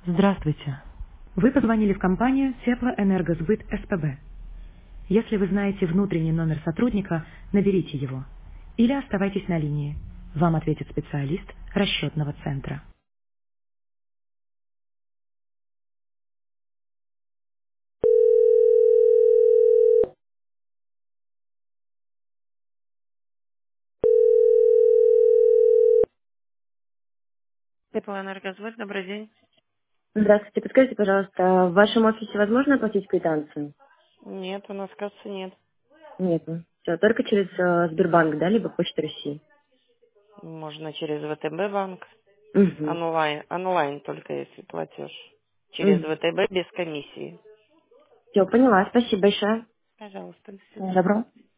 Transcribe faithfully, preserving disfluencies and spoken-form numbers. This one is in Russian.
Здравствуйте. Вы позвонили в компанию Теплоэнергосбыт СПБ. Если вы знаете внутренний номер сотрудника, наберите его. Или оставайтесь на линии. Вам ответит специалист расчетного центра. Теплоэнергосбыт, добрый день. Здравствуйте, подскажите, пожалуйста, в вашем офисе возможно оплатить квитанцию? Нет, у нас, кажется, нет. Нет. Все, только через э, Сбербанк, да, либо Почта России. Можно через ВТБ банк. Угу. Онлайн, онлайн только если платеж. Через Угу. ВТБ без комиссии. Все, поняла. Спасибо большое. Пожалуйста, до Всего свидания. доброго.